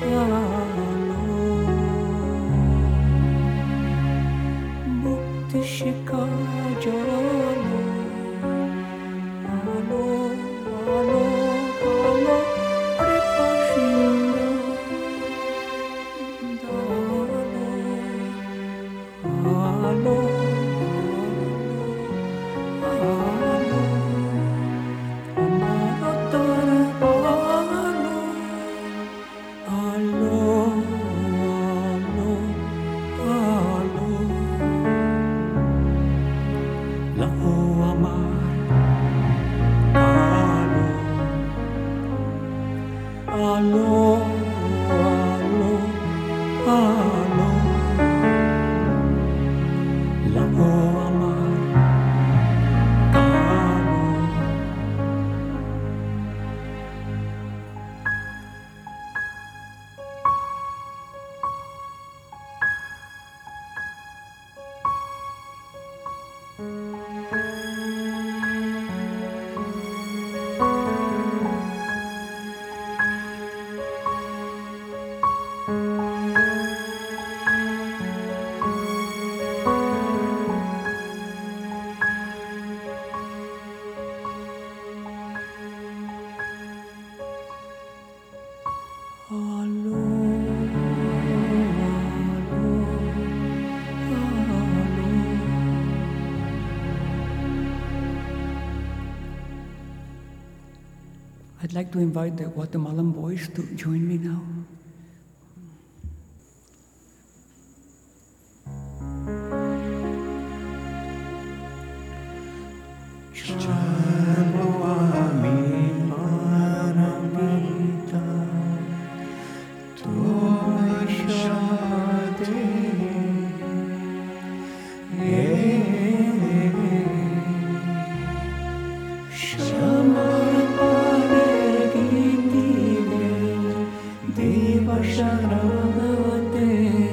मुक्त शिका जानो आलो आलो आलो कृपासिंधु दानो आलो आलो amaro darbano Alo Alo Alo lahu amar alo alo alo alo lahu amar alo. Alo, alo, alo. I'd like to invite the Guatemalan boys to join me now. Chalo a mi paramita, Toishate, Shamarpane Gitile, Deva Sharate,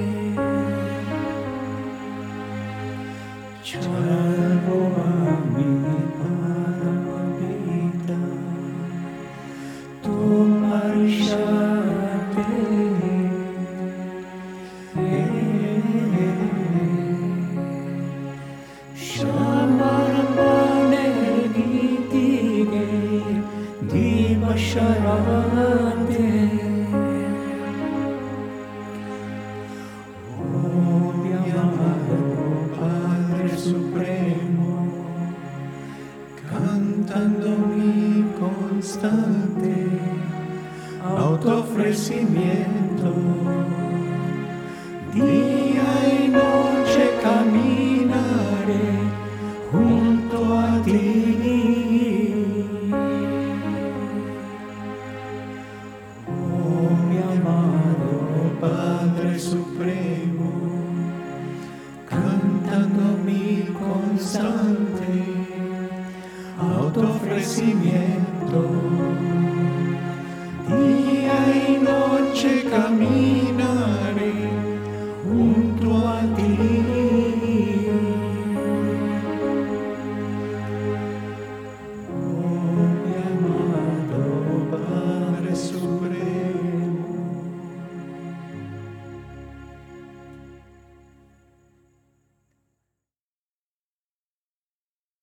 Chalo a mi paramita, Toishate, Shamarpane Gitile, Deva Sharate. Oh, mi amado Padre Supremo, cantando mi constante autoofrecimiento, día y noche caminaré junto a ti. Oh, mi amado Padre Supremo, cantando mi constante autoofrecimiento, día y noche caminaré junto a ti.